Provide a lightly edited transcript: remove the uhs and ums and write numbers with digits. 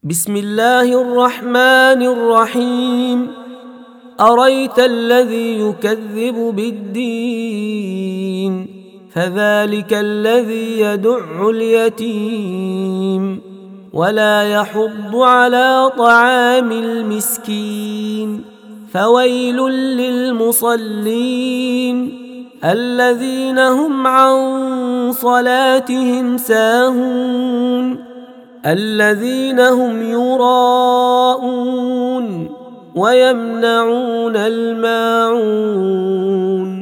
بسم الله الرحمن الرحيم. أريت الذي يكذب بالدين فذلك الذي يدع اليتيم ولا يحض على طعام المسكين فويل للمصلين الذين هم عن صلاتهم ساهون الذين هم يراءون ويمنعون الماعون